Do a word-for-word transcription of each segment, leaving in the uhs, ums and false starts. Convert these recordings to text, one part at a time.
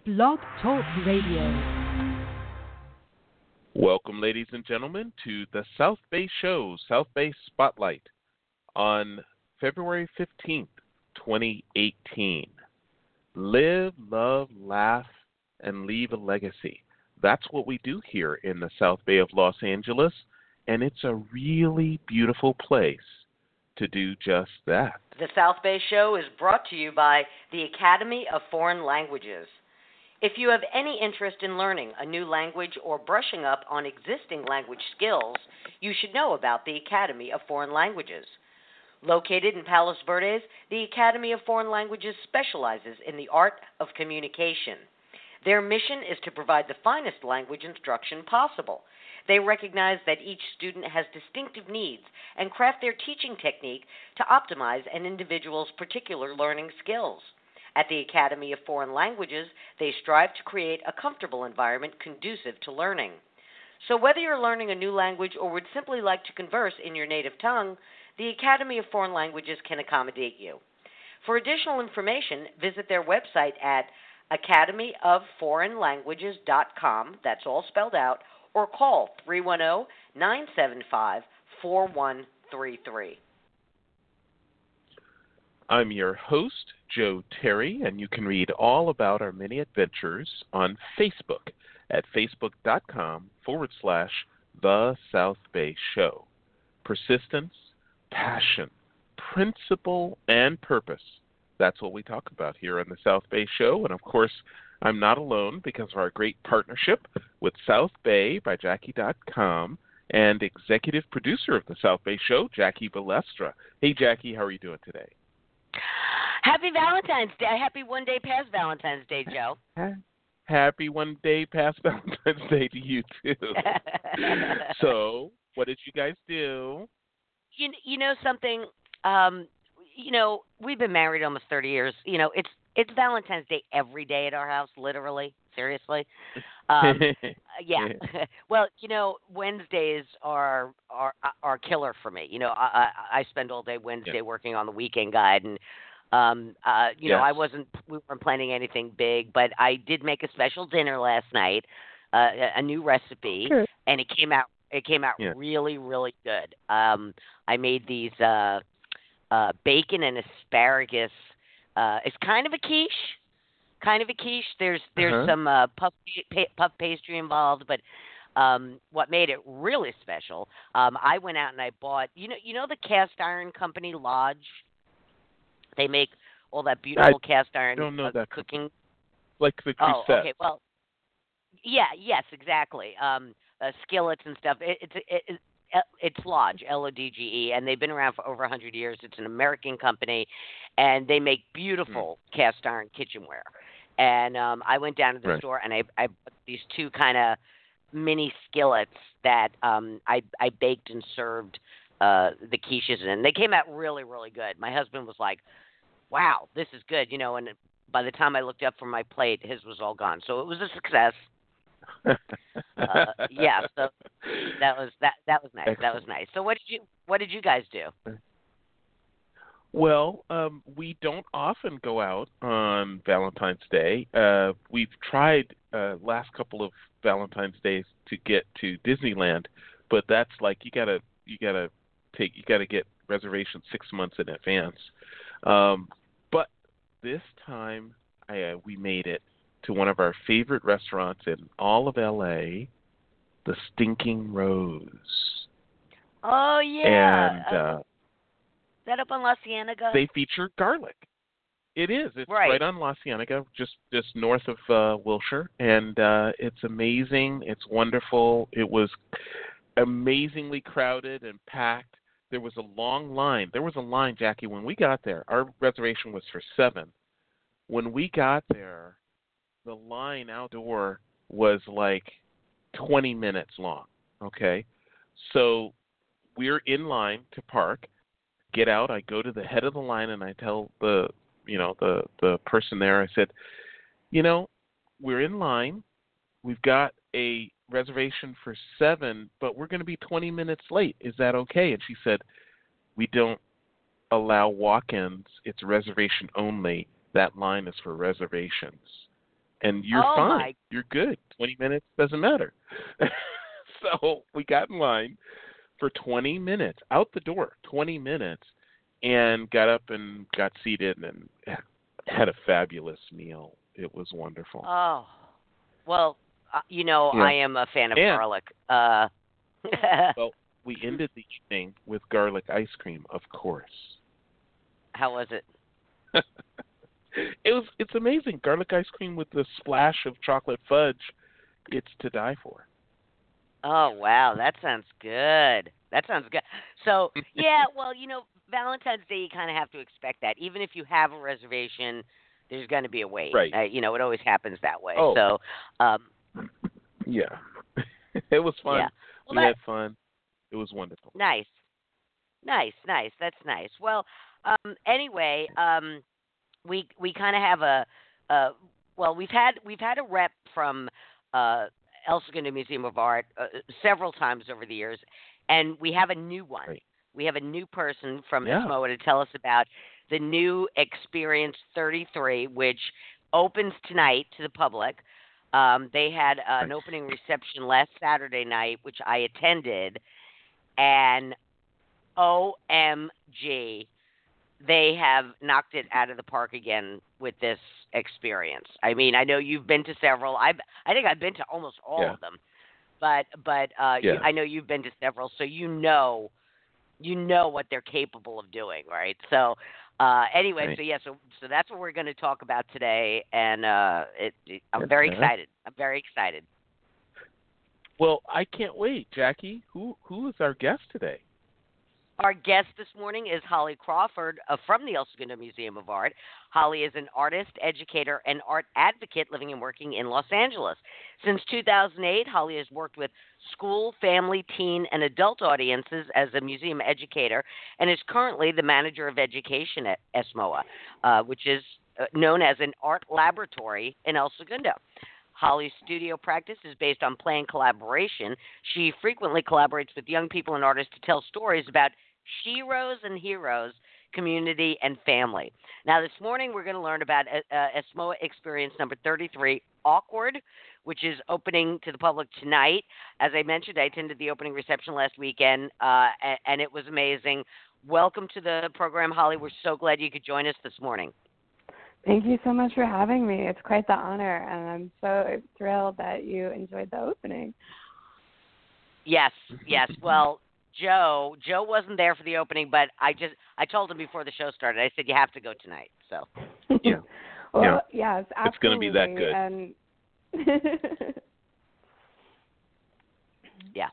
Blog Talk Radio. Welcome, ladies and gentlemen, to the South Bay Show, South Bay Spotlight, on February fifteenth, twenty eighteen. Live, love, laugh, and leave a legacy. That's what we do here in the South Bay of Los Angeles, and it's a really beautiful place to do just that. The South Bay Show is brought to you by the Academy of Foreign Languages. If you have any interest in learning a new language or brushing up on existing language skills, you should know about the Academy of Foreign Languages. Located in Palos Verdes, the Academy of Foreign Languages specializes in the art of communication. Their mission is to provide the finest language instruction possible. They recognize that each student has distinctive needs and craft their teaching technique to optimize an individual's particular learning skills. At the Academy of Foreign Languages, they strive to create a comfortable environment conducive to learning. So whether you're learning a new language or would simply like to converse in your native tongue, the Academy of Foreign Languages can accommodate you. For additional information, visit their website at academy of foreign languages dot com, that's all spelled out, or call three one zero, nine seven five, four one three three. I'm your host, Joe Terry, and you can read all about our many adventures on Facebook at facebook.com forward slash The South Bay Show. Persistence, passion, principle, and purpose. That's what we talk about here on the South Bay Show. And, of course, I'm not alone because of our great partnership with South Bay by Jackie dot com and executive producer of the South Bay Show, Jackie Balestra. Hey, Jackie, how are you doing today? Happy Valentine's Day. Happy one day past Valentine's Day, Joe. Happy one day past Valentine's Day to you, too. So, what did you guys do? You, you know something? Um, you know, we've been married almost thirty years. You know, it's it's Valentine's Day every day at our house, literally, seriously. Um, yeah. Well, you know, Wednesdays are are are killer for me. You know, I I, I spend all day Wednesday yeah. working on the weekend guide, and um, uh, you yes. know, I wasn't we weren't planning anything big, but I did make a special dinner last night, uh, a new recipe, okay. and it came out it came out yeah. really really good. Um, I made these uh, uh, bacon and asparagus. Uh, it's kind of a quiche, kind of a quiche. There's there's uh-huh. some uh, puff pa- puff pastry involved, but um, what made it really special, um, I went out and I bought you know you know the cast iron company Lodge. They make all that beautiful I cast iron don't know uh, that cooking. Like the Oh, Crusette. okay. Well, yeah, yes, exactly. Um, uh, skillets and stuff. It, it's it, it, It's Lodge, L O D G E, and they've been around for over one hundred years. It's an American company, and they make beautiful mm. cast iron kitchenware. And um, I went down to the right. store, and I, I bought these two kind of mini skillets that um, I, I baked and served uh, the quiches in. They came out really, really good. My husband was like, wow, this is good. You know, and by the time I looked up from my plate, his was all gone. So it was a success. uh, yeah, so that was that. That was nice. Excellent. That was nice. So what did you what did you guys do? Well, um, we don't often go out on Valentine's Day. Uh, we've tried uh, last couple of Valentine's Days to get to Disneyland, but that's like you gotta you gotta take you gotta get reservations six months in advance. Um, but this time I, uh, we made it to one of our favorite restaurants in all of L A, the Stinking Rose. Oh, yeah. And uh, uh, is that up on La Cienega? They feature garlic. It is. It's right, right on La Cienega, just, just north of uh, Wilshire. And uh, it's amazing. It's wonderful. It was amazingly crowded and packed. There was a long line. There was a line, Jackie, when we got there. Our reservation was for seven. When we got there, the line outdoor was like twenty minutes long, okay? So we're in line to park, get out, I go to the head of the line and I tell the, you know, the, the person there, I said, you know, we're in line, we've got a reservation for seven, but we're going to be twenty minutes late. Is that okay? And she said, we don't allow walk-ins. It's reservation only. That line is for reservations. and you're oh fine. my. You're good. twenty minutes doesn't matter. So we got in line for twenty minutes, out the door, twenty minutes, and got up and got seated and had a fabulous meal. It was wonderful. Oh, well, uh, you know, Yeah. I am a fan of And- garlic. Uh, Well, we ended the evening with garlic ice cream, of course. how was it? It was it's amazing. Garlic ice cream with the splash of chocolate fudge. It's to die for. Oh, wow, that sounds good. That sounds good. So, yeah, well, you know, Valentine's Day, you kind of have to expect that. Even if you have a reservation, there's going to be a wait. Right. Uh, you know, it always happens that way. Oh. So, um, Yeah. It was fun. yeah. Well, We that, had fun. It was wonderful. nice. Nice, nice. That's nice. Well, um, anyway, um, we we kind of have a, uh, well, we've had we've had a rep from uh, El Segundo Museum of Art uh, several times over the years, and we have a new one. Right. We have a new person from Yeah. E S M O A to tell us about the new Experience thirty-three, which opens tonight to the public. Um, they had uh, an opening reception last Saturday night, which I attended, and O M G, they have knocked it out of the park again with this experience. I mean, I know you've been to several. I I think I've been to almost all Yeah. of them, but but uh, Yeah. you, I know you've been to several, so you know you know what they're capable of doing, right? So uh, anyway, Right. so yeah, so so that's what we're going to talk about today, and uh, it, it, I'm very Okay. excited. I'm very excited. Well, I can't wait, Jackie. Who who is our guest today? Our guest this morning is Holly Crawford uh, from the El Segundo Museum of Art. Holly is an artist, educator, and art advocate living and working in Los Angeles. Since two thousand eight, Holly has worked with school, family, teen, and adult audiences as a museum educator and is currently the manager of education at E S M O A, uh, which is uh, known as an art laboratory in El Segundo. Holly's studio practice is based on play and collaboration. She frequently collaborates with young people and artists to tell stories about sheroes and heroes, community, and family. Now, this morning we're going to learn about uh, E S M O A Experience number thirty-three, Awkward, which is opening to the public tonight. As I mentioned, I attended the opening reception last weekend, uh, and, and it was amazing. Welcome to the program, Holly. We're so glad you could join us this morning. Thank you so much for having me. It's quite the honor, and I'm so thrilled that you enjoyed the opening. Yes, yes. Well, Joe, Joe wasn't there for the opening, but I just I told him before the show started. I said you have to go tonight. So Yeah. well, yes, absolutely. It's gonna be that good. And yeah.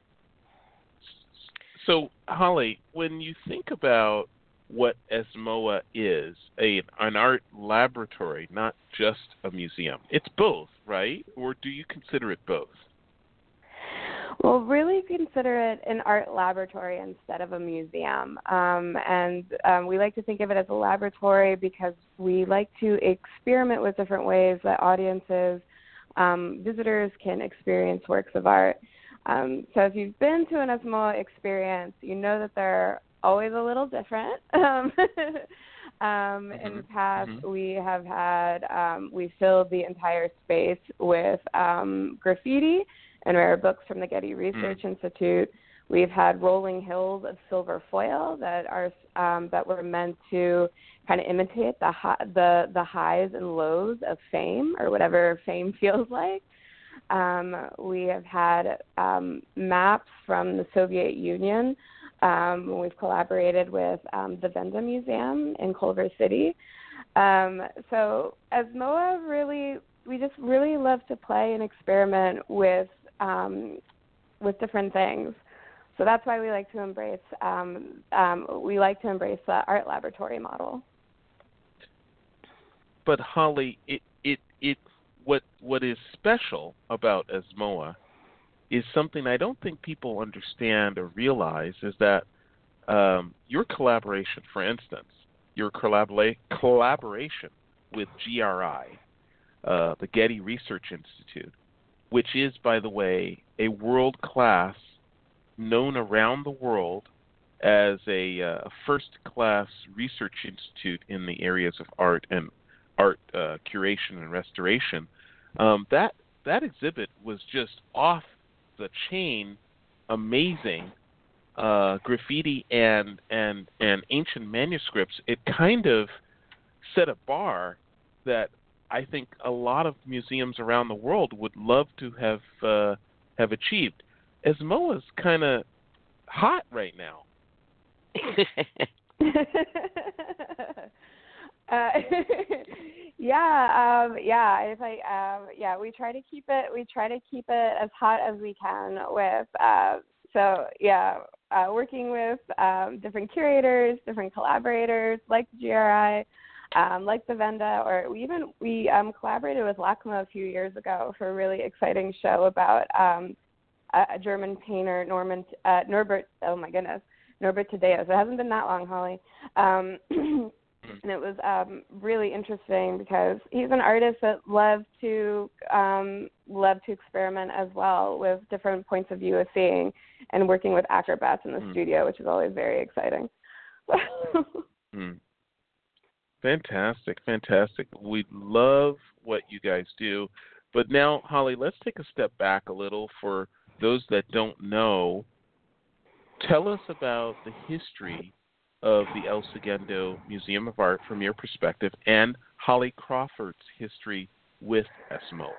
So, Holly, when you think about what E S M O A is, a an art laboratory, not just a museum. It's both, right? Or do you consider it both? Well, really consider it an art laboratory instead of a museum. Um, and um, we like to think of it as a laboratory because we like to experiment with different ways that audiences, um, visitors can experience works of art. Um, so if you've been to an E S M O A experience, you know that they're always a little different. Um, um, Mm-hmm. In the past, Mm-hmm. we have had, um, we filled the entire space with um, graffiti and rare books from the Getty Research Mm. Institute. We've had rolling hills of silver foil that are um, that were meant to kind of imitate the hi- the the highs and lows of fame, or whatever fame feels like. Um, we have had um, maps from the Soviet Union. Um, we've collaborated with um, the Venda Museum in Culver City. Um, so E S M O A really, we just really love to play and experiment with um, with different things. So that's why we like to embrace um, um, we like to embrace the art laboratory model. But Holly, it it it what what is special about E S M O A is something I don't think people understand or realize, is that um, your collaboration, for instance, your collabora- collaboration with G R I, uh, the Getty Research Institute, which is, by the way, a world-class, known around the world as a uh, first-class research institute in the areas of art and art uh, curation and restoration. Um, that that exhibit was just off the chain, amazing. Uh, graffiti and and and ancient manuscripts. It kind of set a bar that I think a lot of museums around the world would love to have uh, have achieved. As M O A's kind of hot right now. uh, yeah, um, yeah. If I, um, yeah, we try to keep it. We try to keep it as hot as we can. With uh, so yeah, uh, working with um, different curators, different collaborators, like the G R I. Um, like the Venda, or we even we um, collaborated with LACMA a few years ago for a really exciting show about um, a, a German painter, Norman uh, Norbert. Oh my goodness, Norbert Thaddeus. It hasn't been that long, Holly, um, and it was um, really interesting because he's an artist that loves to um, love to experiment as well with different points of view of seeing and working with acrobats in the mm. studio, which is always very exciting. mm. Fantastic, fantastic. We love what you guys do. But now, Holly, let's take a step back a little for those that don't know. Tell us about the history of the El Segundo Museum of Art from your perspective and Holly Crawford's history with E S M O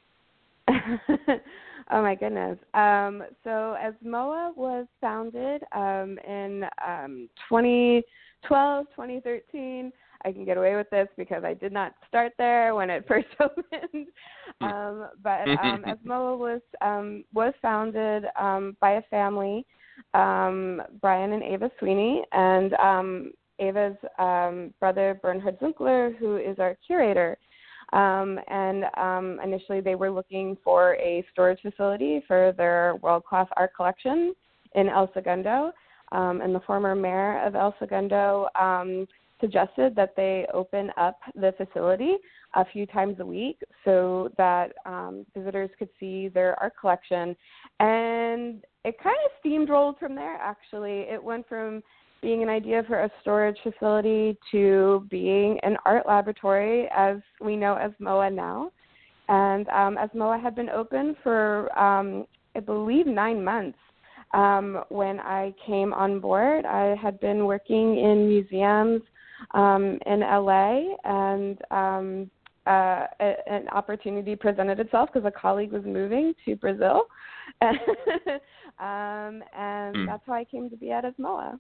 A. Oh, my goodness. Um, so E S M O A was founded um, in um, twenty twelve, twenty thirteen. I can get away with this because I did not start there when it first opened. Um, but um, E S M O A was um, was founded um, by a family, um, Brian and Ava Sweeney, and um, Ava's um, brother Bernhard Zunkler, who is our curator. Um, and um, initially, they were looking for a storage facility for their world-class art collection in El Segundo. Um, and the former mayor of El Segundo um, suggested that they open up the facility a few times a week so that um, visitors could see their art collection. And it kind of steamrolled from there, actually. It went from being an idea for a storage facility to being an art laboratory, as we know E S M O A now. And um, E S M O A had been open for, um, I believe, nine months. Um, when I came on board, I had been working in museums um, in L A, and um, uh, a, an opportunity presented itself because a colleague was moving to Brazil. um, and mm. that's how I came to be at E S M O A.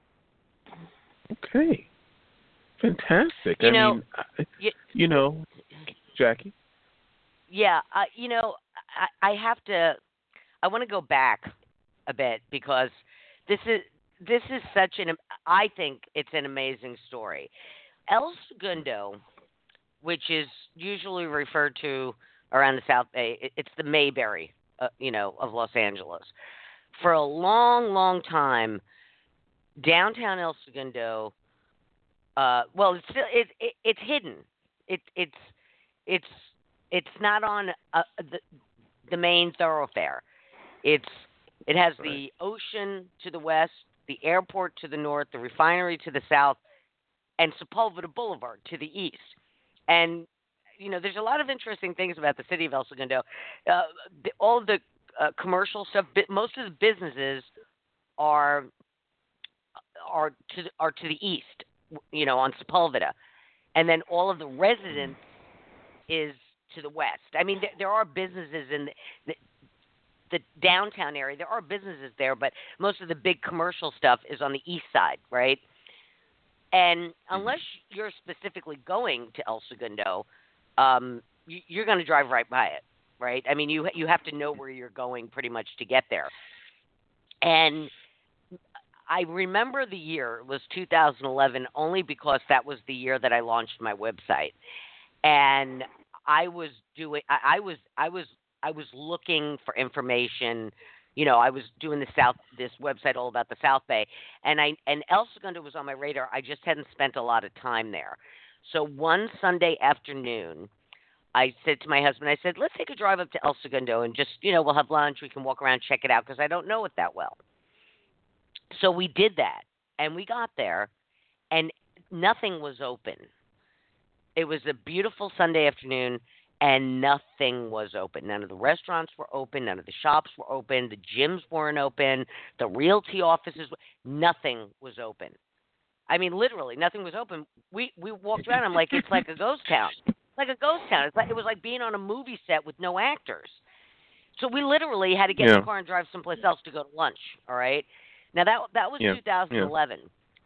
Okay. Fantastic. You I know, mean, I, you, you know, Jackie? Yeah, uh, you know, I, I have to, I want to go back a bit because this is this is such an I think it's an amazing story. El Segundo, which is usually referred to around the South Bay, it, it's the Mayberry, uh, you know, of Los Angeles. For a long, long time, downtown El Segundo, uh, well, it's still, it, it it's hidden. It it's it's it's not on uh, the the main thoroughfare. It's It has right. the ocean to the west, the airport to the north, the refinery to the south, and Sepulveda Boulevard to the east. And, you know, there's a lot of interesting things about the city of El Segundo. Uh, the, all of the uh, commercial stuff, most of the businesses are are to are to the east, you know, on Sepulveda. And then all of the residents is to the west. I mean, there, there are businesses in the, the the downtown area. There are businesses there, but most of the big commercial stuff is on the east side, right? And unless you're specifically going to El Segundo, um, you, you're going to drive right by it, right? I mean, you you have to know where you're going pretty much to get there. And I remember the year, it was two thousand eleven, only because that was the year that I launched my website. And I was doing, I, I was, I was, I was looking for information. You know, I was doing the South, this website all about the South Bay, and I and El Segundo was on my radar. I just hadn't spent a lot of time there. So one Sunday afternoon, I said to my husband, I said, let's take a drive up to El Segundo and just, you know, we'll have lunch. We can walk around, check it out, because I don't know it that well. So we did that, and we got there, and nothing was open. It was a beautiful Sunday afternoon, and nothing was open. None of the restaurants were open. None of the shops were open. The gyms weren't open. The realty offices, nothing was open. I mean, literally, nothing was open. We we walked around. I'm like, it's like a ghost town. It's like a ghost town. It's like it was like being on a movie set with no actors. So we literally had to get Yeah. in the car and drive someplace else to go to lunch. All right. Now that that was Yeah. two thousand eleven.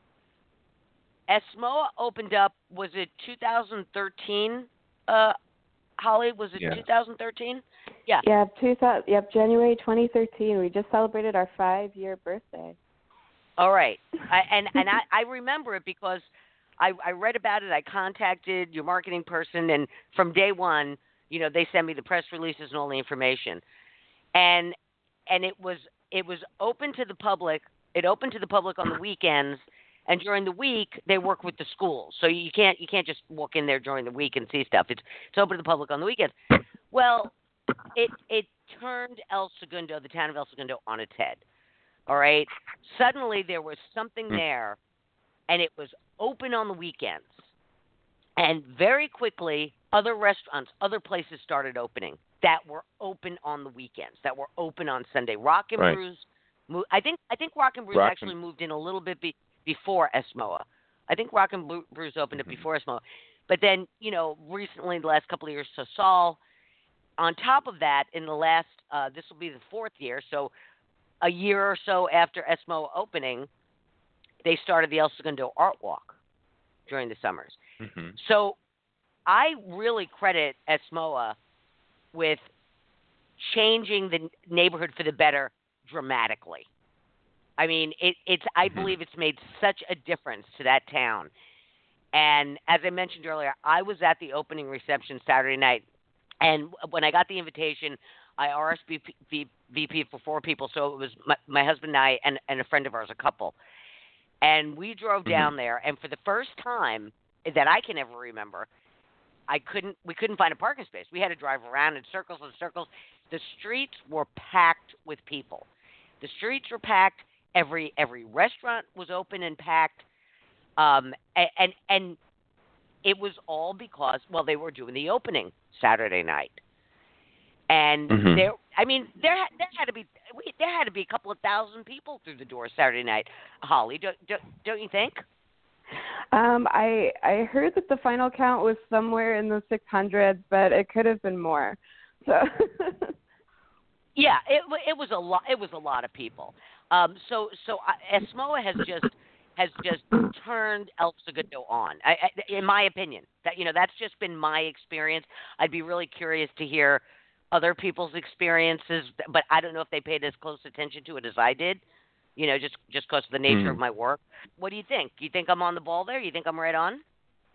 Yeah. ESMOA opened up. Was it two thousand thirteen? Uh, Holly, was it Yeah. two thousand thirteen? Yeah. Yeah, two thousand. Yep, January twenty thirteen. We just celebrated our five-year birthday. All right. I, and and I, I remember it because I, I read about it. I contacted your marketing person, and from day one, you know, they sent me the press releases and all the information. And and it was it was open to the public. It opened to the public on the weekends, and during the week they work with the schools. So you can't you can't just walk in there during the week and see stuff. It's it's open to the public on the weekends. Well, it it turned El Segundo, the town of El Segundo, on its head. All right. Suddenly there was something there, and it was open on the weekends. And very quickly, other restaurants, other places started opening that were open on the weekends, that were open on Sunday. Rock and Right. Brews, mo- I think I think Rock and Brews Rock actually and- moved in a little bit be, before ESMOA. I think Rock and Bru- Brews opened Mm-hmm. it before ESMOA. But then, you know, recently, the last couple of years, Sosol. On top of that, in the last, uh, this will be the fourth year, so a year or so after ESMOA opening, they started the El Segundo Art Walk during the summers. Mm-hmm. So I really credit ESMOA with changing the neighborhood for the better dramatically. I mean, it, it's. I Mhm. believe it's made such a difference to that town. And as I mentioned earlier, I was at the opening reception Saturday night, and when I got the invitation, I R S V P for four people, so it was my, my husband and I and, and a friend of ours, a couple. And we drove down there, and for the first time that I can ever remember, I couldn't. We couldn't find a parking space. We had to drive around in circles and circles. The streets were packed with people. The streets were packed. Every every restaurant was open and packed. Um, and, and and it was all because well they were doing the opening Saturday night, and Mhm. there. I mean there there had to be we, there had to be a couple of thousand people through the door Saturday night. Holly, don't don't, don't you think? Um, I I heard that the final count was somewhere in the six hundreds, but it could have been more. So. Yeah, it it was a lot. It was a lot of people. Um, so so uh, ESMOA has just has just turned El Segundo on. I, I, in my opinion, that you know that's just been my experience. I'd be really curious to hear other people's experiences, but I don't know if they paid as close attention to it as I did. You know, just just because of the nature Mm. of my work. What do you think? You think I'm on the ball there? You think I'm right on?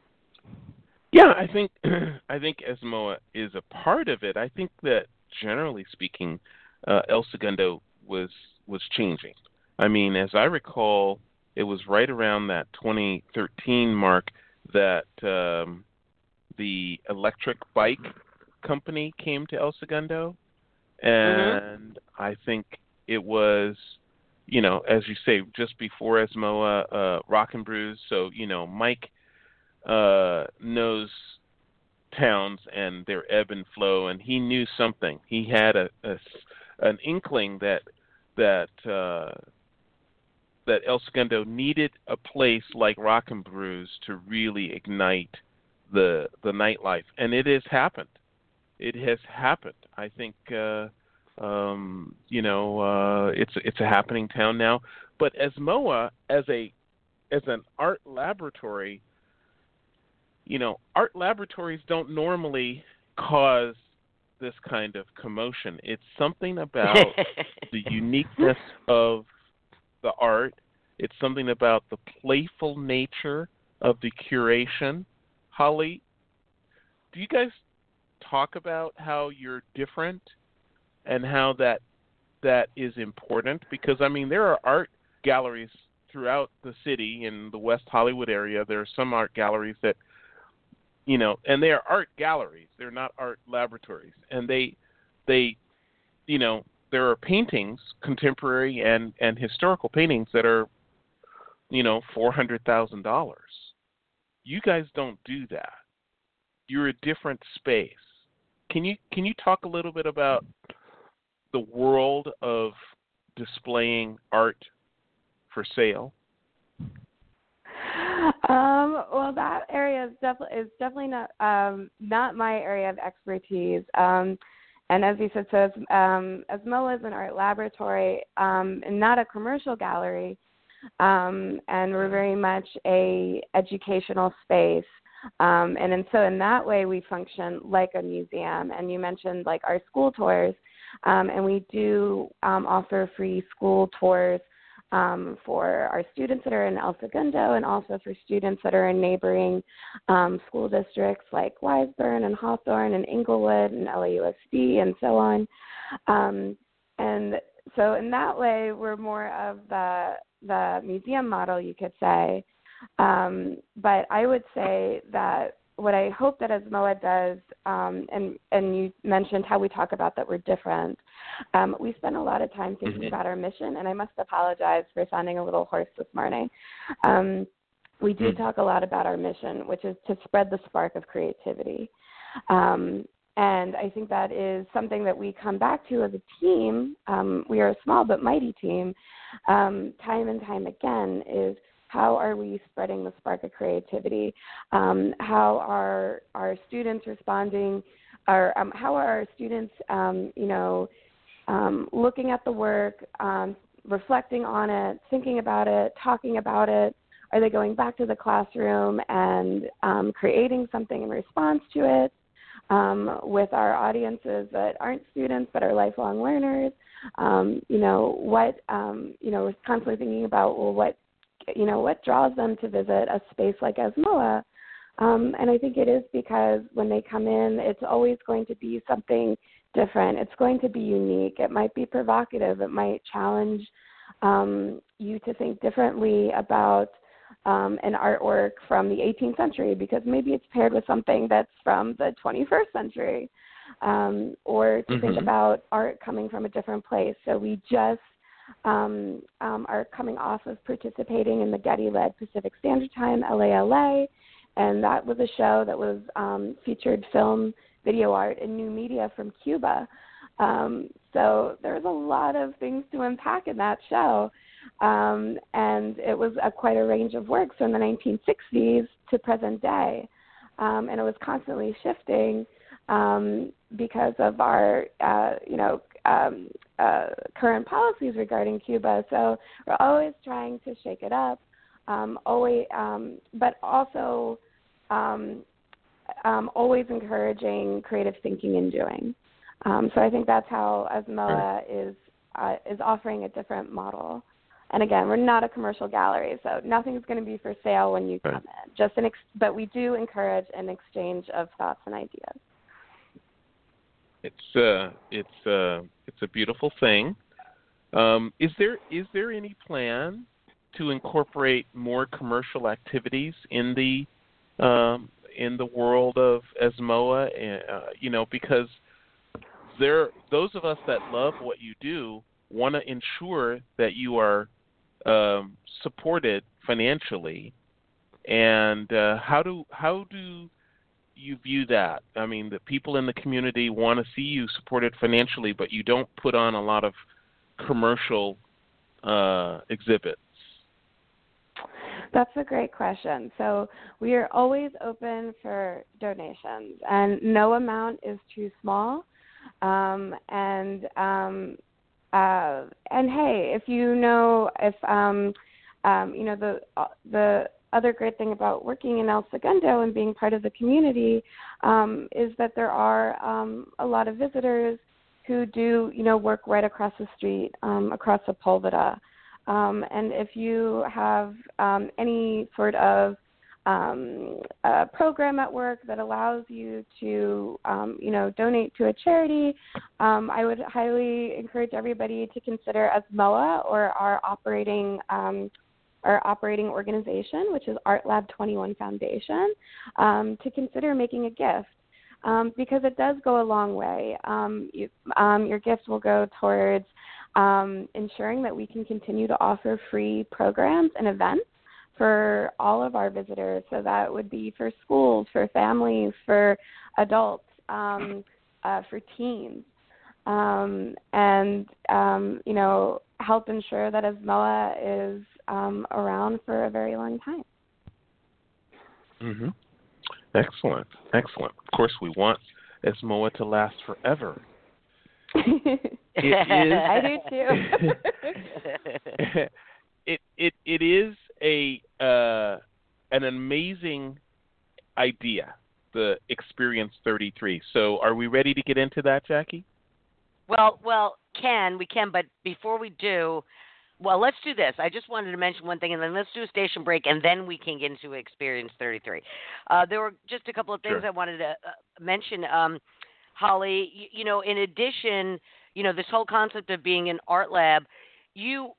Yeah, I think I think ESMOA is a part of it. I think that generally speaking, uh, El Segundo was was changing. I mean, as I recall, it was right around that twenty thirteen mark that um, the electric bike company came to El Segundo, and mm-hmm. I think it was, you know, as you say, just before ESMOA, uh, Rock and Brews. So you know, Mike uh, knows towns and their ebb and flow, and he knew something. He had a, a an inkling that that uh, that El Segundo needed a place like Rock and Brews to really ignite the the nightlife, and it has happened. It has happened. I think uh, um, you know uh, it's it's a happening town now. But ESMOA as a as an art laboratory, you know, art laboratories don't normally cause this kind of commotion. It's something about the uniqueness of the art. It's something about the playful nature of the curation. Holly, do you guys talk about how you're different and how that that is important? Because, I mean, there are art galleries throughout the city in the West Hollywood area. There are some art galleries that, you know, and they are art galleries. They're not art laboratories. And they, they, you know, there are paintings, contemporary and, and historical paintings that are, you know, four hundred thousand dollars. You guys don't do that. You're a different space. can you can you talk a little bit about the world of displaying art for sale? Um, well, that area is definitely is definitely not um, not my area of expertise. Um, and as you said, so as, um, as M O A is an art laboratory um, and not a commercial gallery, um, and we're very much a educational space. Um, and, and so in that way, we function like a museum. And you mentioned like our school tours, um, and we do um, offer free school tours um, for our students that are in El Segundo, and also for students that are in neighboring um, school districts like Wiseburn and Hawthorne and Inglewood and L A U S D and so on. Um, and so in that way, we're more of the the museum model, you could say. Um, but I would say that what I hope that as M O A does, um, and, and you mentioned how we talk about that we're different, um, we spend a lot of time thinking Mm-hmm. about our mission, and I must apologize for sounding a little hoarse this morning. Um, we do Mm-hmm. talk a lot about our mission, which is to spread the spark of creativity. Um, and I think that is something that we come back to as a team. Um, we are a small but mighty team, um, time and time again, is how are we spreading the spark of creativity? Um, how are our students responding? Or um, how are our students, um, you know, um, looking at the work, um, reflecting on it, thinking about it, talking about it? Are they going back to the classroom and um, creating something in response to it? Um, with our audiences that aren't students but are lifelong learners, um, you know, what, um, you know, we're constantly thinking about, well, what, you know, what draws them to visit a space like E S M O A? Um, and I think it is because when they come in, it's always going to be something different. It's going to be unique. It might be provocative. It might challenge um, you to think differently about um, an artwork from the eighteenth century, because maybe it's paired with something that's from the twenty-first century, um, or to mm-hmm. think about art coming from a different place. So we just Um, um, are coming off of participating in the Getty-led Pacific Standard Time, L A L A, and that was a show that was um, featured film, video art, and new media from Cuba. Um, so there's a lot of things to unpack in that show, um, and it was a, quite a range of works from the nineteen sixties to present day, um, and it was constantly shifting um, because of our, uh, you know, Um, uh, current policies regarding Cuba. So we're always trying to shake it up, um, always, um, but also um, um, always encouraging creative thinking and doing. Um, so I think that's how E S M O A is uh, is offering a different model. And again, we're not a commercial gallery, so nothing's going to be for sale when you come in. Just an ex- but we do encourage an exchange of thoughts and ideas. It's uh, it's uh, it's a beautiful thing. Um, is there is there any plan to incorporate more commercial activities in the um, in the world of E S M O A? Uh, you know, because there those of us that love what you do want to ensure that you are um, supported financially. And uh, how do how do you view that? I mean, the people in the community want to see you supported financially, but you don't put on a lot of commercial uh, exhibits. That's a great question. So we are always open for donations, and no amount is too small. Um, and um, uh, and hey, if you know, if um, um, you know the uh, the other great thing about working in El Segundo and being part of the community um, is that there are um, a lot of visitors who do, you know, work right across the street, um, across Sepulveda. Um, and if you have um, any sort of um, uh, program at work that allows you to, um, you know, donate to a charity, um, I would highly encourage everybody to consider E S M O A or our operating um, our operating organization, which is Art Lab twenty-one Foundation, um, to consider making a gift, um, because it does go a long way. Um, you, um, your gift will go towards um, ensuring that we can continue to offer free programs and events for all of our visitors. So that would be for schools, for families, for adults. Um, uh, for teens, um, and um, you know, help ensure that ESMOA is um, around for a very long time. Mm-hmm. Excellent, excellent. Of course, we want ESMOA to last forever. It is. I do too. it it it is a uh, an amazing idea, the Experience thirty-three. So, are we ready to get into that, Jackie? Well, well, can we can, but before we do, well, let's do this. I just wanted to mention one thing, and then let's do a station break, and then we can get into Experience thirty-three. Uh, there were just a couple of things Sure. I wanted to uh, mention. Um, Holly, you, you know, in addition, you know, this whole concept of being an art lab, you,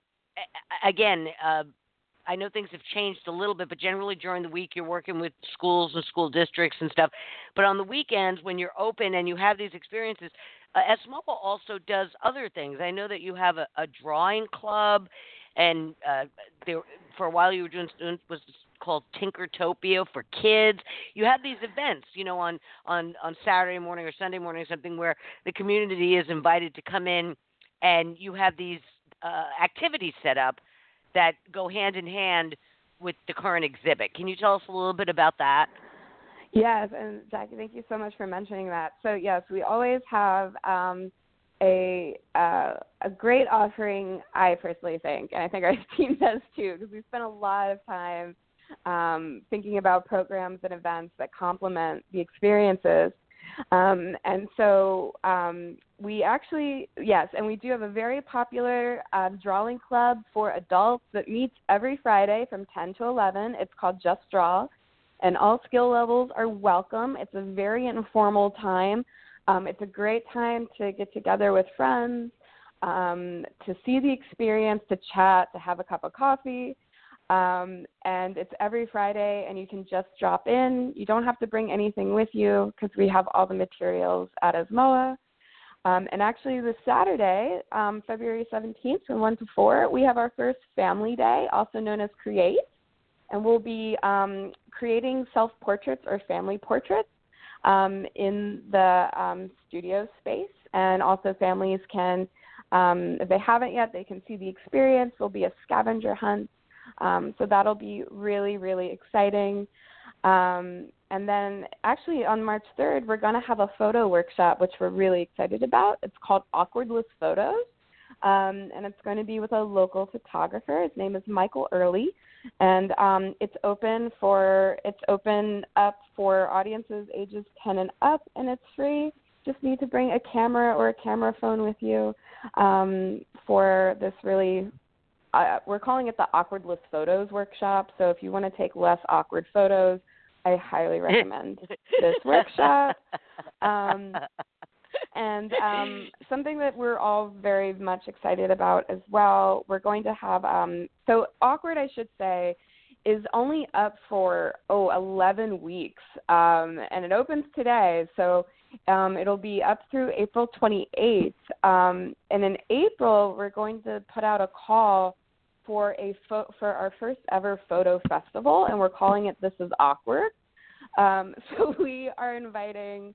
again, uh, I know things have changed a little bit, but generally during the week you're working with schools and school districts and stuff. But on the weekends when you're open and you have these experiences, uh, ESMOA also does other things. I know that you have a, a drawing club, and uh, there, for a while you were doing was called Tinkertopia for kids. You have these events, you know, on, on, on Saturday morning or Sunday morning or something where the community is invited to come in, and you have these uh, activities set up that go hand in hand with the current exhibit. Can you tell us a little bit about that? Yes, and Jackie, thank you so much for mentioning that. So yes, we always have um, a uh, a great offering, I personally think, and I think our team does too, because we spend a lot of time um, thinking about programs and events that complement the experiences. Um, and so um, we actually, yes, and we do have a very popular uh, drawing club for adults that meets every Friday from ten to eleven. It's called Just Draw, and all skill levels are welcome. It's a very informal time. Um, it's a great time to get together with friends, um, to see the experience, to chat, to have a cup of coffee. Um, and it's every Friday, and you can just drop in. You don't have to bring anything with you because we have all the materials at ESMOA. Um, and actually this Saturday, um, February seventeenth from one to four, we have our first family day, also known as Create. And we'll be um, creating self-portraits or family portraits um, in the um, studio space. And also families can, um, if they haven't yet, they can see the experience. There'll be a scavenger hunt. Um, so that'll be really, really exciting. Um, and then actually on March third, we're going to have a photo workshop, which we're really excited about. It's called Awkwardless Photos. Um, and it's going to be with a local photographer. His name is Michael Early. And um, it's open for it's open up for audiences ages ten and up, and it's free. Just need to bring a camera or a camera phone with you um, for this really Uh, we're calling it the Awkwardless Photos Workshop. So if you want to take less awkward photos, I highly recommend this workshop. Um, and um, something that we're all very much excited about as well, we're going to have, um, so Awkward, I should say, is only up for, oh, eleven weeks. Um, and it opens today. So um, it'll be up through April twenty-eighth. Um, and in April, we're going to put out a call for a fo- for our first ever photo festival, and we're calling it This Is Awkward. Um, so we are inviting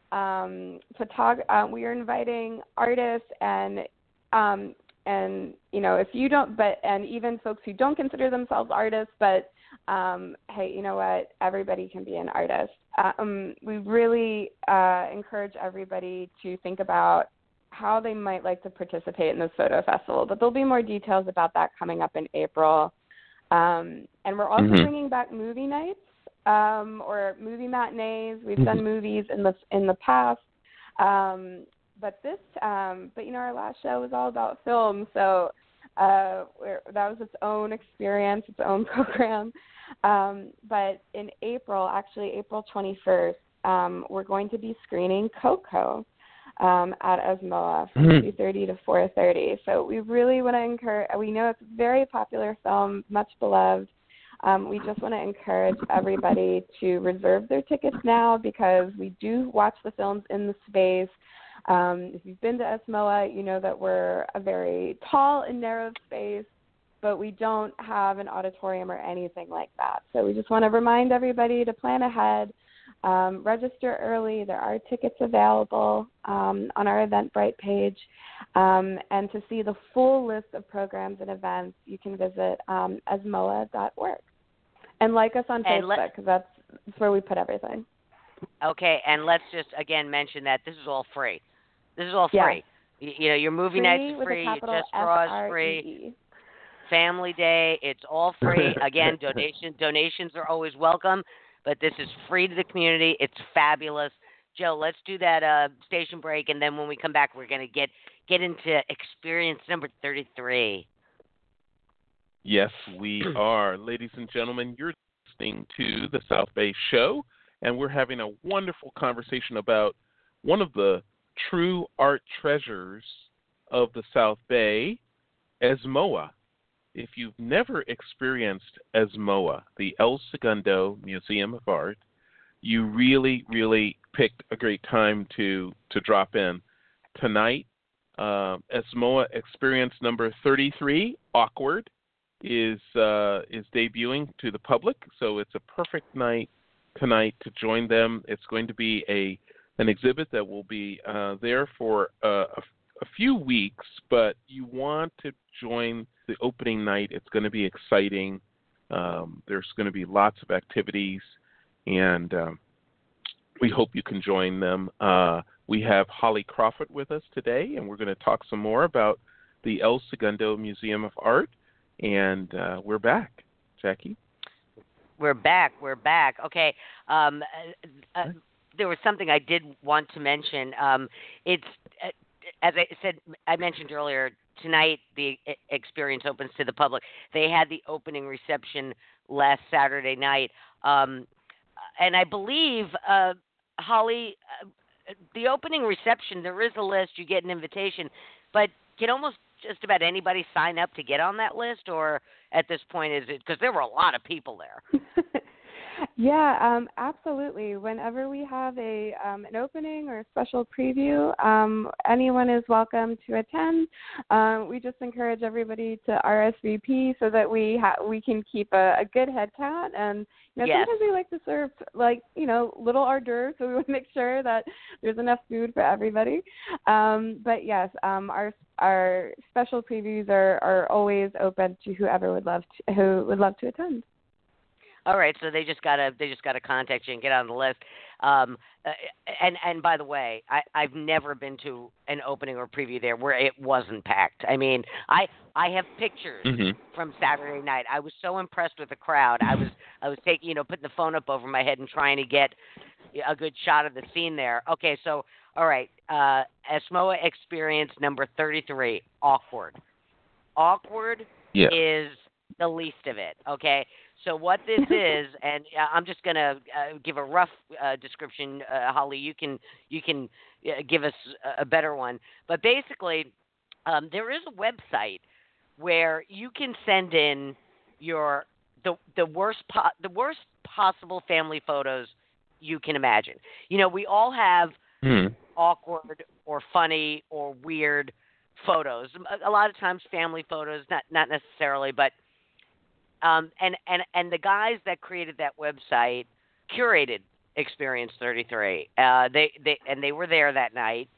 um, photog- uh, we are inviting artists and um, and you know if you don't, but and even folks who don't consider themselves artists, but um, hey, you know what? Everybody can be an artist. Um, we really uh, encourage everybody to think about how they might like to participate in this photo festival, but there'll be more details about that coming up in April. Um, and we're also Mm-hmm. bringing back movie nights um, or movie matinees. We've done movies in the in the past, um, but this, um, but you know, our last show was all about film, so uh, we're, that was its own experience, its own program. Um, but in April, actually April twenty-first, um, we're going to be screening Coco. Um, at ESMOA from mm-hmm. two thirty to four thirty. So we really want to encourage, we know it's a very popular film, much beloved. Um, we just want to encourage everybody to reserve their tickets now because we do watch the films in the space. Um, if you've been to ESMOA, you know that we're a very tall and narrow space, but we don't have an auditorium or anything like that. So we just want to remind everybody to plan ahead. Um, register early. There are tickets available um, on our Eventbrite page. Um, and to see the full list of programs and events, you can visit um, esmoa dot org. And like us on And Facebook, because that's, that's where we put everything. Okay, and let's just, again, mention that this is all free. This is all Yeah. free. You, you know, your movie Free nights is with a free. Your capital Just Raw is F R E E. free. Family Day, it's all free. Again, donation donations are always welcome, but this is free to the community. It's fabulous. Joe, let's do that uh, station break, and then when we come back, we're going to get get into experience number thirty-three. Yes, we are. Ladies and gentlemen, you're listening to the South Bay Show, and we're having a wonderful conversation about one of the true art treasures of the South Bay, ESMOA. If you've never experienced ESMOA, the El Segundo Museum of Art, you really, really picked a great time to, to drop in. Tonight, uh, ESMOA Experience number thirty-three, Awkward, is uh, is debuting to the public, so it's a perfect night tonight to join them. It's going to be a an exhibit that will be uh, there for uh, a a few weeks, but you want to join the opening night. It's going to be exciting. Um, there's going to be lots of activities, and um, we hope you can join them. Uh, we have Holly Crawford with us today, and we're going to talk some more about the El Segundo Museum of Art, and uh, we're back. Jackie? We're back. We're back. Okay. Um, uh, uh, there was something I did want to mention. Um, it's uh, as I said, I mentioned earlier, tonight the experience opens to the public. They had the opening reception last Saturday night. Um, and I believe, uh, Holly, uh, the opening reception, there is a list, you get an invitation, but can almost just about anybody sign up to get on that list, or at this point is it, because there were a lot of people there? Yeah, um, absolutely. Whenever we have a um, an opening or a special preview, um, anyone is welcome to attend. Um, we just encourage everybody to R S V P so that we ha- we can keep a, a good head count. And you know, yes. sometimes we like to serve like you know little hors d'oeuvres, so we want to make sure that there's enough food for everybody. Um, but yes, um, our our special previews are, are always open to whoever would love to, who would love to attend. All right, so they just gotta they just gotta contact you and get on the list. Um, uh, and and by the way, I I've never been to an opening or preview there where it wasn't packed. I mean, I I have pictures mm-hmm. from Saturday night. I was so impressed with the crowd. I was I was taking you know putting the phone up over my head and trying to get a good shot of the scene there. Okay, so all right, uh, ESMOA Experience number thirty-three, Awkward. Awkward yeah. is the least of it. Okay. So what this is, and I'm just going to uh, give a rough uh, description. Uh, Holly, you can you can uh, give us a better one. But basically, um, there is a website where you can send in your the the worst po- the worst possible family photos you can imagine. You know, we all have mm. awkward or funny or weird photos. A, a lot of times, family photos, not not necessarily, but Um, and, and, and the guys that created that website curated Experience thirty-three. Uh, they, they, and they were there that night,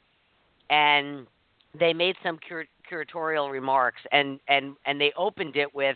and they made some cur- curatorial remarks, and, and, and they opened it with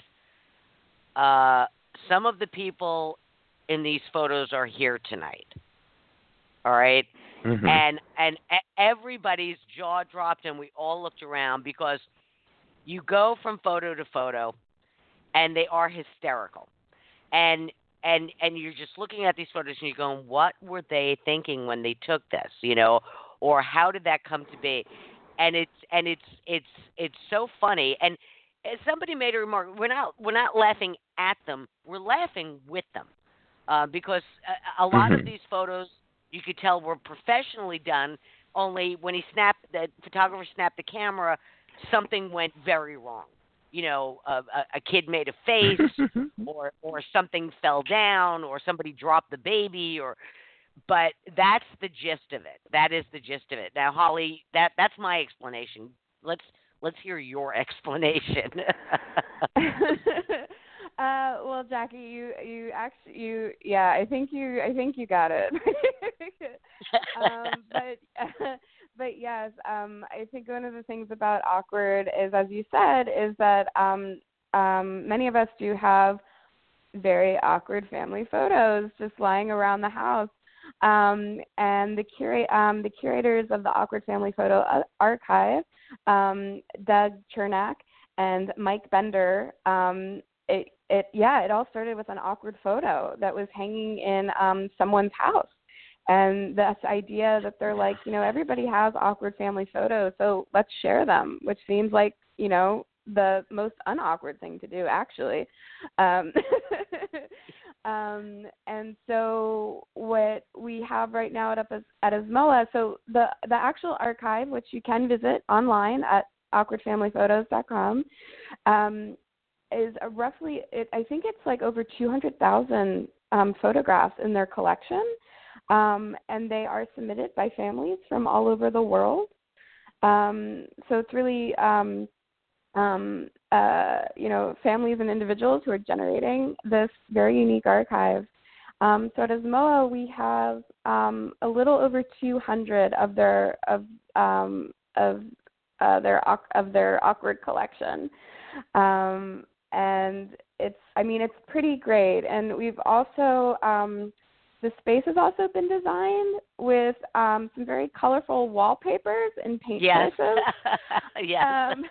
uh, some of the people in these photos are here tonight. All right? Mm-hmm. And, and everybody's jaw dropped, and we all looked around because you go from photo to photo, and they are hysterical. And and and you're just looking at these photos and you're going, what were they thinking when they took this, you know? Or how did that come to be? And it's and it's it's it's so funny. And somebody made a remark, we're not we're not laughing at them, we're laughing with them. Uh, because a, a lot mm-hmm. of these photos you could tell were professionally done, only when he snapped the photographer snapped the camera, something went very wrong. You know, a, a kid made a face, or or something fell down, or somebody dropped the baby, or. But that's the gist of it. That is the gist of it. Now, Holly, that that's my explanation. Let's let's hear your explanation. Uh, well, Jackie, you you actually you yeah, I think you I think you got it. um, but uh, but yes, um, I think one of the things about awkward is, as you said, is that um, um, many of us do have very awkward family photos just lying around the house. Um, and the curate, um, the curators of the Awkward Family Photo Archive, um, Doug Chernak and Mike Bender, um, it, it, yeah, it all started with an awkward photo that was hanging in um, someone's house. And this idea that they're like, you know, everybody has awkward family photos, so let's share them, which seems like, you know, the most unawkward thing to do, actually. Um, um, and so what we have right now at, at Asmoa, so the, the actual archive, which you can visit online at awkward family photos dot com, um, is a roughly, it, I think it's like over two hundred thousand um, photographs in their collection. Um, and they are submitted by families from all over the world. Um, so it's really, um, um, uh, you know, families and individuals who are generating this very unique archive. Um, so at Asmoa, we have um, a little over two hundred of their of um, of uh, their of their awkward collection, um, and it's, I mean, it's pretty great. And we've also um, the space has also been designed with um, some very colorful wallpapers and paint yes. choices. yes. Um,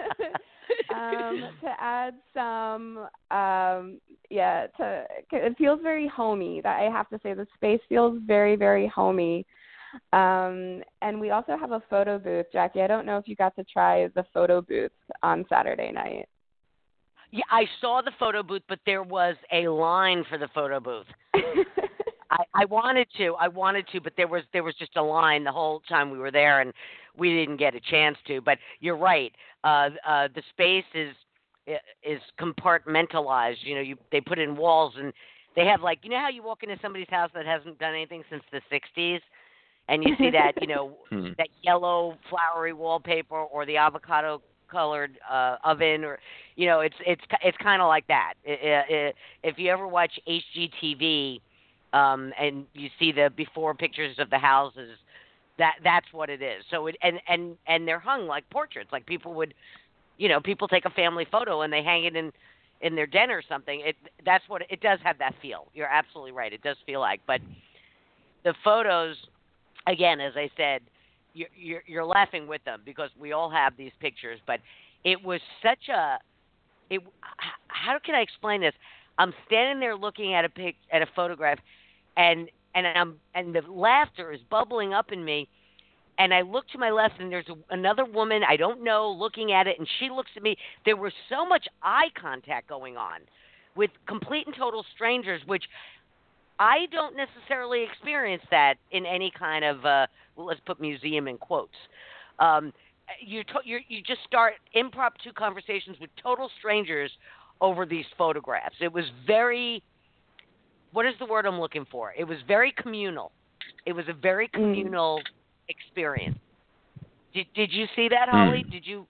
um, to add some, um, yeah, to it feels very homey. That I have to say, the space feels very, very homey. Um, and we also have a photo booth, Jackie. I don't know if you got to try the photo booth on Saturday night. Yeah, I saw the photo booth, but there was a line for the photo booth. I, I wanted to, I wanted to, but there was there was just a line the whole time we were there, and we didn't get a chance to. But you're right. Uh, uh, the space is is compartmentalized. You know, you they put in walls, and they have, like, you know how you walk into somebody's house that hasn't done anything since the sixties, and you see that, you know, that yellow flowery wallpaper or the avocado colored uh, oven, or, you know, it's it's it's kind of like that. It, it, if you ever watch H G T V. Um, and you see the before pictures of the houses, that that's what it is. So it, and, and, and they're hung like portraits, like people would, you know, people take a family photo and they hang it in, in their den or something. It, that's what, it does have that feel. You're absolutely right. It does feel like, but the photos, again, as I said, you're, you're, you're laughing with them because we all have these pictures, but it was such a, it, how can I explain this? I'm standing there looking at a pic, at a photograph, and and I'm and the laughter is bubbling up in me, and I look to my left, and there's a, another woman I don't know looking at it, and she looks at me. There was so much eye contact going on with complete and total strangers, which I don't necessarily experience that in any kind of uh, well, let's put museum in quotes. Um, you to, you you just start impromptu conversations with total strangers over these photographs. It was very, what is the word I'm looking for? It was very communal. It was a very communal mm. experience. Did Did you see that, Holly? Mm. Did you?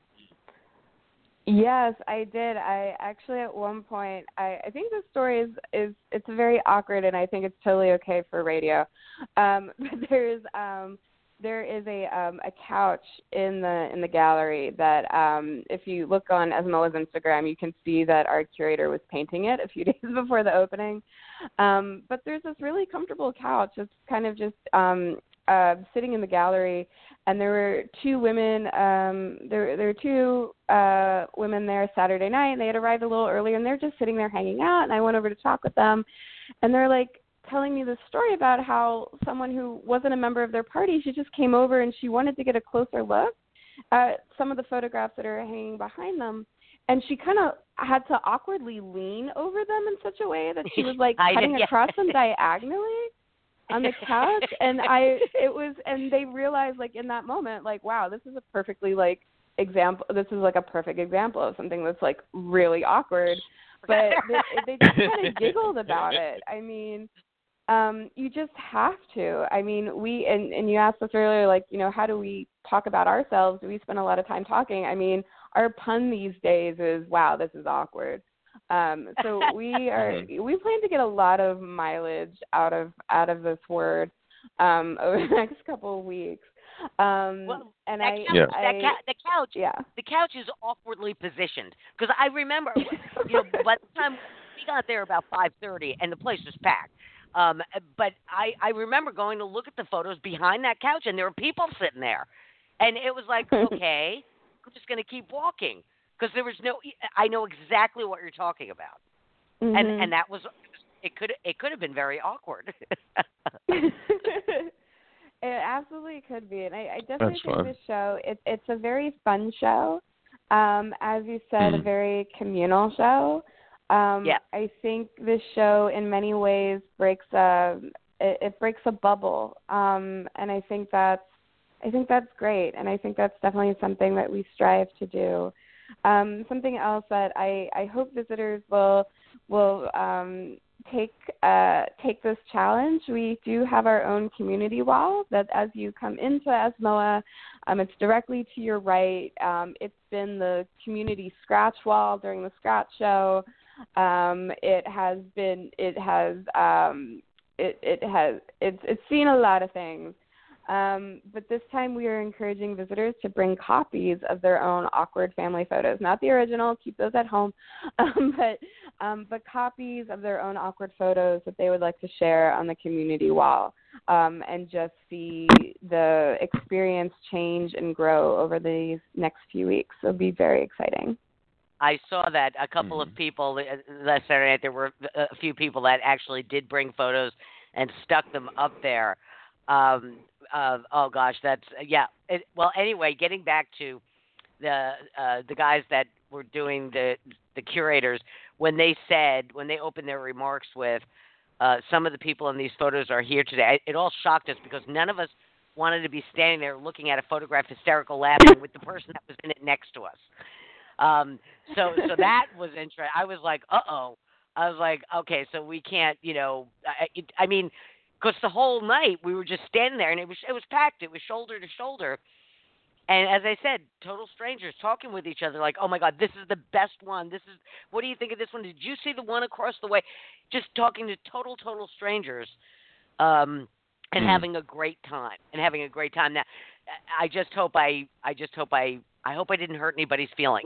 Yes, I did. I actually, at one point, I, I think the story is, is, it's very awkward, and I think it's totally okay for radio. Um, but there's, um, there is a um, a couch in the in the gallery that um, if you look on Asmoa's Instagram, you can see that our curator was painting it a few days before the opening. Um, but there's this really comfortable couch. It's kind of just um, uh, sitting in the gallery, and there were two women. Um, there there were two uh, women there Saturday night, and they had arrived a little earlier, and they're just sitting there hanging out. And I went over to talk with them, and they're like, telling me this story about how someone who wasn't a member of their party, she just came over and she wanted to get a closer look at some of the photographs that are hanging behind them. And she kind of had to awkwardly lean over them in such a way that she was like cutting across them diagonally on the couch. And I, it was, and they realized, like, in that moment, like, wow, this is a perfectly, like, example, this is like a perfect example of something that's, like, really awkward. But they, they just kind of giggled about it. I mean, Um, you just have to. I mean, we, and, and you asked us earlier, like, you know, how do we talk about ourselves? Do we spend a lot of time talking? I mean, our pun these days is, wow, this is awkward. Um, so we are we plan to get a lot of mileage out of out of this word um, over the next couple of weeks. Um, well, and that I, couch, yeah. that I ca- the couch, yeah. the couch is awkwardly positioned because I remember, you know, by the time we got there about five thirty and the place was packed. Um, but I, I remember going to look at the photos behind that couch and there were people sitting there, and it was like, okay, I'm just going to keep walking because there was no. I know exactly what you're talking about, Mm-hmm. and and that was it. Could it could have been very awkward. It absolutely could be, and I, I definitely That's think fun. this show it's it's a very fun show. Um, as you said, Mm. a very communal show. Um, Yeah. I think this show, in many ways, breaks a it, it breaks a bubble, um, and I think that's I think that's great, and I think that's definitely something that we strive to do. Um, something else that I, I hope visitors will will um, take uh, take this challenge. We do have our own community wall that as you come into Asmoa, um, it's directly to your right. Um, it's been the community scratch wall during the scratch show. Um, it has been it has um, it, it has it's it's seen a lot of things. Um, but this time we are encouraging visitors to bring copies of their own awkward family photos, not the original, keep those at home, um, but um, but copies of their own awkward photos that they would like to share on the community wall, um, and just see the experience change and grow over these next few weeks. So it'll be very exciting. I saw that a couple Mm. of people uh, last Saturday night. There were a few people that actually did bring photos and stuck them up there. Um, uh, oh gosh, that's yeah. It, well, anyway, getting back to the uh, the guys that were doing the the curators, when they said when they opened their remarks with uh, some of the people in these photos are here today, it, it all shocked us because none of us wanted to be standing there looking at a photograph, hysterical laughing with the person that was in it next to us. Um, so so that was interesting. I was like, uh oh. I was like, okay, so we can't, you know. I, it, I mean, because the whole night we were just standing there, and it was it was packed. It was shoulder to shoulder, and as I said, total strangers talking with each other, like, oh my God, this is the best one. This is what do you think of this one? Did you see the one across the way? Just talking to total total strangers, um, and Mm. having a great time and having a great time. Now, I just hope I I just hope I I hope I didn't hurt anybody's feelings.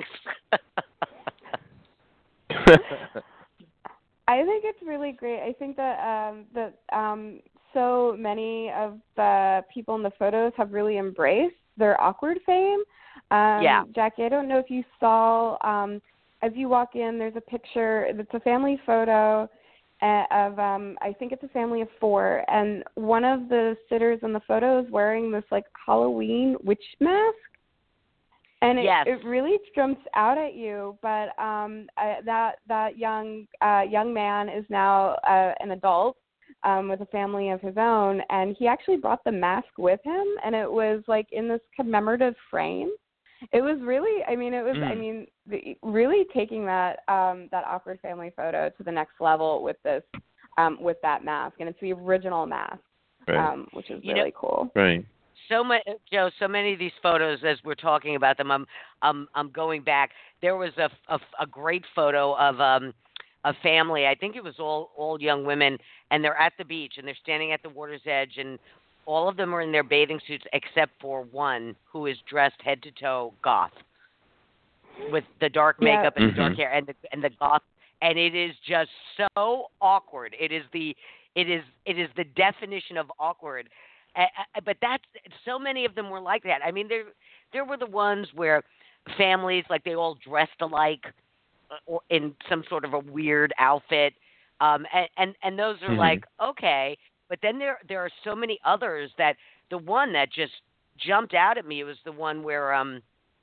I think it's really great. I think that um, that um, so many of the people in the photos have really embraced their awkward fame. Um, Yeah. Jackie, I don't know if you saw um, as you walk in. There's a picture. It's a family photo uh, of um, I think it's a family of four, and one of the sitters in the photo is wearing this like Halloween witch mask. And it, Yes. it really jumps out at you, but um, uh, that that young uh, young man is now uh, an adult um, with a family of his own, and he actually brought the mask with him, and it was like in this commemorative frame. It was really, I mean, it was, Mm. I mean, the, really taking that um, that awkward family photo to the next level with this um, with that mask, and it's the original mask, Right. um, which is You really know, cool. Right. So much, Joe. So many of these photos, as we're talking about them, I'm, I'm, I'm going back. There was a, a, a great photo of um, a family. I think it was all, all young women, and they're at the beach, and they're standing at the water's edge, and all of them are in their bathing suits except for one who is dressed head to toe goth, with the dark Yeah. makeup and the dark Mhm. hair and the and the goth, and it is just so awkward. It is the, it is, it is the definition of awkward. Uh, but that's so many of them were like that. I mean, there there were the ones where families like they all dressed alike, uh, or in some sort of a weird outfit, um, and, and and those are Mhm. like okay. But then there there are so many others that the one that just jumped out at me was the one where um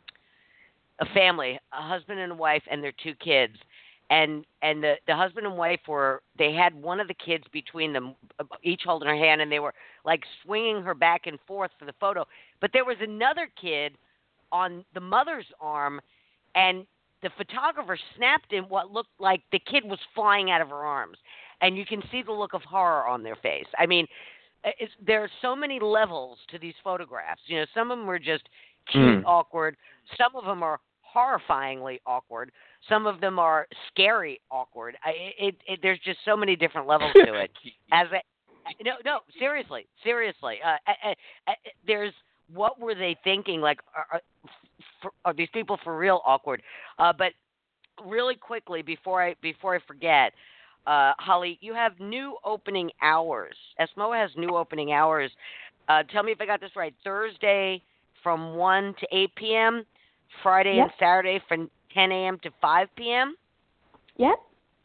a family, a husband and a wife, and their two kids. And and the, the husband and wife were, they had one of the kids between them, each holding her hand, and they were like swinging her back and forth for the photo. But there was another kid on the mother's arm, and the photographer snapped in what looked like the kid was flying out of her arms. And you can see the look of horror on their face. I mean, it's, there are so many levels to these photographs. You know, some of them are just cute, Mm. awkward. Some of them are horrifyingly awkward. Some of them are scary awkward. I, it, it, there's just so many different levels to it. As a, no, no, seriously, seriously. Uh, uh, uh, there's what were they thinking? Like, are, are, for, are these people for real awkward? Uh, but really quickly before I before I forget, uh, Holly, you have new opening hours. S M O A has new opening hours. Uh, tell me if I got this right. Thursday from one to eight p.m., Friday Yep. and Saturday from ten a.m. to five p.m. Yep.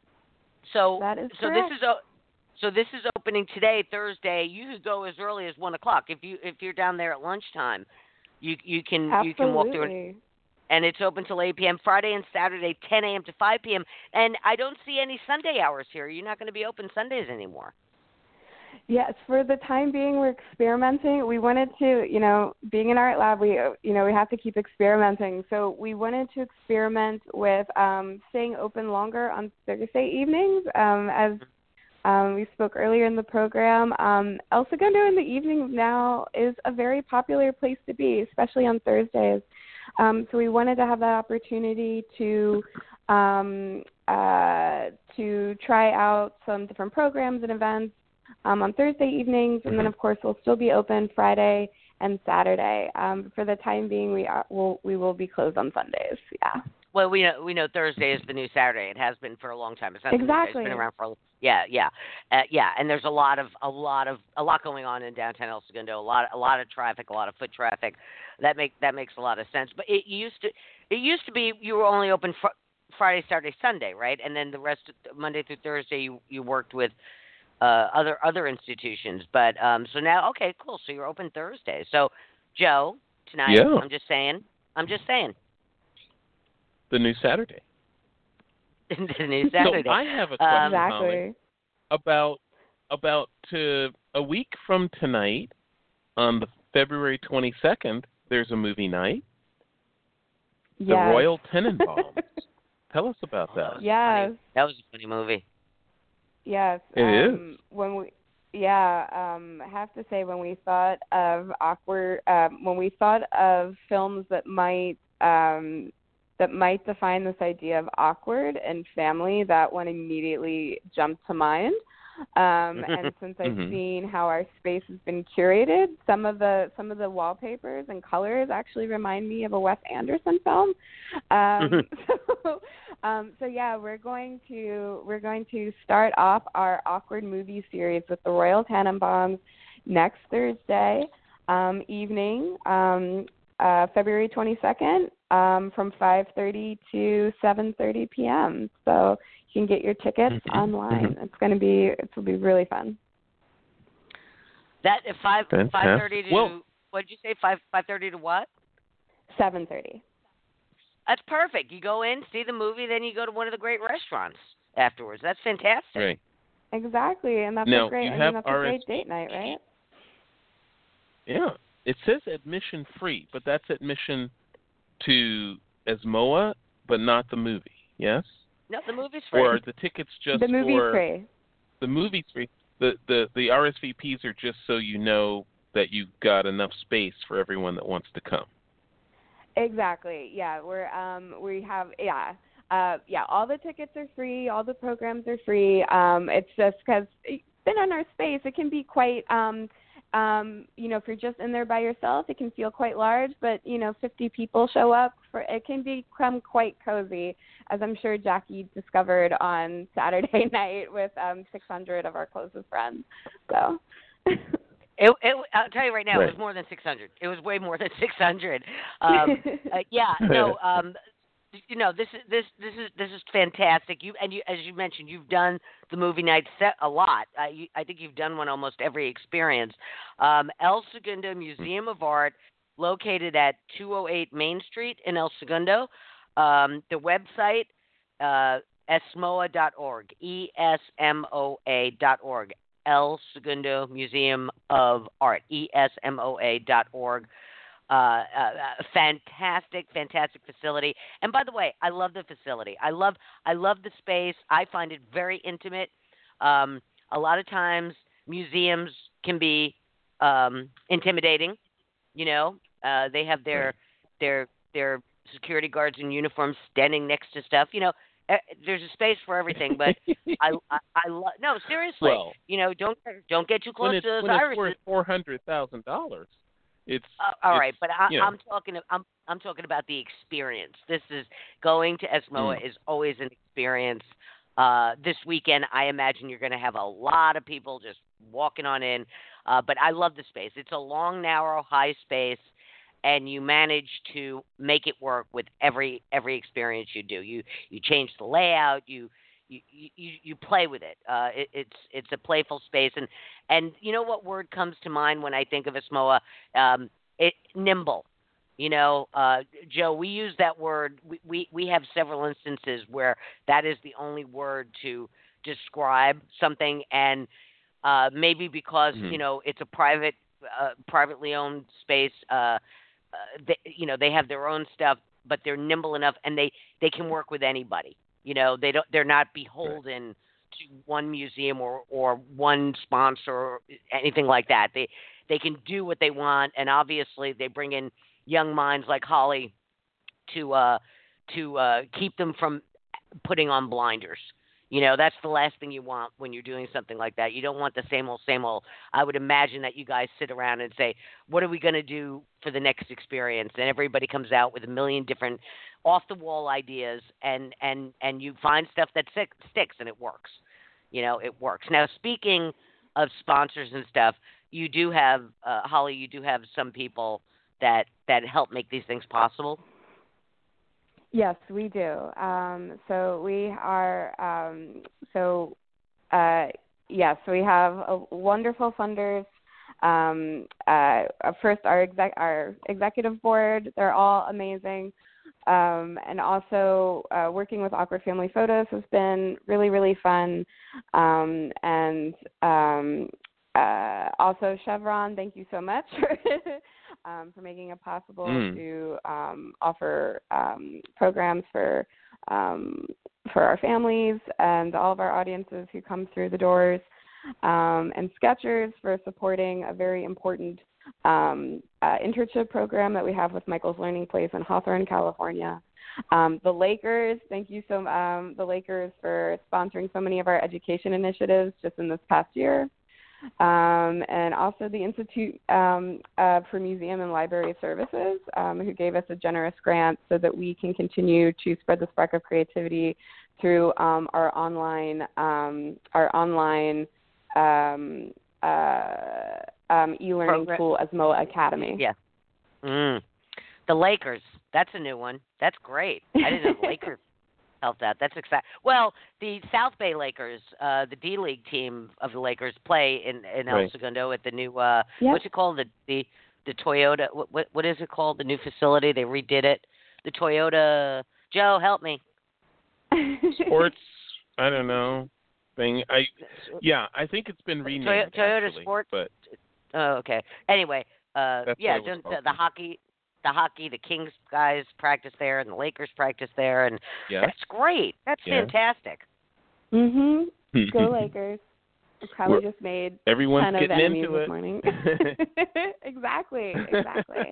So That is so correct. this is o- so this is opening today, Thursday. You could go as early as one o'clock if you if you're down there at lunchtime. You you can Absolutely. you can walk through it, and it's open till eight p.m. Friday and Saturday, ten a.m. to five p.m. And I don't see any Sunday hours here. You're not going to be open Sundays anymore. Yes, for the time being, we're experimenting. We wanted to, you know, being an art lab, we, you know, we have to keep experimenting. So we wanted to experiment with um, staying open longer on Thursday evenings. Um, as um, we spoke earlier in the program, um, El Segundo in the evenings now is a very popular place to be, especially on Thursdays. Um, so we wanted to have that opportunity to um, uh, to try out some different programs and events Um, on Thursday evenings, and then of course we'll still be open Friday and Saturday. Um, for the time being, we are, will we will be closed on Sundays. Yeah. Well, we know we know Thursday is the new Saturday. It has been for a long time. It's not the new Saturday. Exactly. It's been around for a, yeah, yeah, uh, yeah. And there's a lot of a lot of a lot going on in downtown El Segundo. A lot a lot of traffic, a lot of foot traffic. That make that makes a lot of sense. But it used to it used to be you were only open fr- Friday, Saturday, Sunday, right? And then the rest of Monday through Thursday you you worked with uh, other other institutions. But um, so now, okay, cool. So you're open Thursday. So Joe, tonight, Yeah. I'm just saying, I'm just saying. The new Saturday. the new Saturday. So I have a Um, question, Exactly. Holly, about about uh, a week from tonight, on the February twenty-second, there's a movie night, The Yes. Royal Tenenbaums. Tell us about that. Yes. Funny. That was a funny movie. Yes. It um, is. When we, yeah, um, I have to say when we thought of awkward, um, when we thought of films that might um, that might define this idea of awkward and family, that one immediately jumped to mind. Um, and since I've Mhm. seen how our space has been curated, some of the some of the wallpapers and colors actually remind me of a Wes Anderson film. Um, so, um, so yeah, we're going to we're going to start off our awkward movie series with the Royal Tenenbaums next Thursday um, evening, um, uh, February twenty-second, um, from five thirty to seven thirty p.m. So you can get your tickets Mhm. online. Mhm. It's going to be it will be really fun. That at five Fantastic. five thirty to Well- what did you say? Five five thirty to what? seven thirty. That's perfect. You go in, see the movie, then you go to one of the great restaurants afterwards. That's fantastic. Right. Exactly, and that's Now, a great. you I have mean, that's a great R S V P. date night, right? Yeah. It says admission free, but that's admission to E S M O A, but not the movie. Yes? No, the movie's free. Or are the tickets just the movie's for free. the movie's free? The, the the R S V Ps are just so you know that you've got enough space for everyone that wants to come. Exactly. Yeah, we're um we have yeah. Uh yeah, all the tickets are free, all the programs are free. Um it's just cuz been in our space, it can be quite um um you know, if you're just in there by yourself, it can feel quite large, but you know, fifty people show up for it can become quite cozy, as I'm sure Jackie discovered on Saturday night with um six hundred of our closest friends. So It, it, I'll tell you right now, Right. it was more than six hundred. It was way more than six hundred. Um, uh, yeah, no, um, you know, this is this this is this is fantastic. You and you, as you mentioned, you've done the movie night set a lot. Uh, you, I think you've done one almost every experience. Um, El Segundo Museum of Art, located at two oh eight Main Street in El Segundo. Um, the website, uh, esmoa dot org, E S M O A dot org. El Segundo Museum of Art, E S M O A dot org. Uh, uh, uh, fantastic, fantastic facility. And by the way, I love the facility. I love, I love the space. I find it very intimate. Um, a lot of times, museums can be um, intimidating. You know, uh, they have their, their, their security guards in uniform standing next to stuff. You know, eh, there's a space for everything. But I, I, I love. No, seriously. Well, you know, don't don't get too close when it's, to those when it's irises. worth four hundred thousand dollars, it's Uh, all it's, right, but I, you know, I'm talking. I'm I'm talking about the experience. This is going to ESMOA Mm. is always an experience. Uh, this weekend, I imagine you're going to have a lot of people just walking on in. Uh, but I love the space. It's a long, narrow, high space, and you manage to make it work with every every experience you do. You you change the layout. You you you, you play with it. Uh, it. It's it's a playful space, and and you know what word comes to mind when I think of ESMOA? Um, it nimble. You know, uh, Joe, we use that word. We, we, we have several instances where that is the only word to describe something, and uh, maybe because Mhm. you know it's a private, uh, privately owned space. Uh, uh, they, you know, they have their own stuff, but they're nimble enough, and they, they can work with anybody. You know, they don't. They're not beholden to one museum or, or one sponsor or anything like that. They they can do what they want, and obviously they bring in young minds like Holly to uh, to uh, keep them from putting on blinders. You know, that's the last thing you want when you're doing something like that. You don't want the same old, same old. I would imagine that you guys sit around and say, what are we going to do for the next experience? And everybody comes out with a million different off-the-wall ideas, and, and, and you find stuff that sticks, and it works. You know, it works. Now, speaking of sponsors and stuff, you do have, uh, Holly, you do have some people that, that help make these things possible. Yes, we do. Um, so we are, um, so uh, yes, we have a wonderful funders. Um, uh, first, our exec, our executive board, they're all amazing. Um, and also uh, working with Awkward Family Photos has been really, really fun. Um, and um, uh, also Chevron, thank you so much for Um, for making it possible Mm. to um, offer um, programs for um, for our families and all of our audiences who come through the doors, um, and Skechers for supporting a very important um, uh, internship program that we have with Michael's Learning Place in Hawthorne, California. Um, the Lakers, thank you so um, the Lakers for sponsoring so many of our education initiatives just in this past year. Um, and also the Institute um, uh, for Museum and Library Services, um, who gave us a generous grant so that we can continue to spread the spark of creativity through um, our online um, our online um, uh, um, e-learning Program. tool, ESMOA Academy. Yeah. Mm. The Lakers. That's a new one. That's great. I didn't know the Lakers helped out. That's exciting. Well, the South Bay Lakers, uh, the D League team of the Lakers, play in, in El Right. Segundo at the new uh, Yep. what's it called? The the the Toyota. What, what what is it called? The new facility. They redid it. The Toyota. Joe, help me. Sports, I don't know, thing. I yeah, I think it's been renamed. Toy- Toyota actually, Sports. but Oh, okay. Anyway, uh, That's yeah, what it was the, called. the hockey, the hockey, the Kings guys practice there, and the Lakers practice there, and yeah. that's great. That's Yeah. fantastic. Mhm. Go Lakers. We probably We're- just made Everyone's ten of getting enemies into this it. morning. Exactly. Exactly.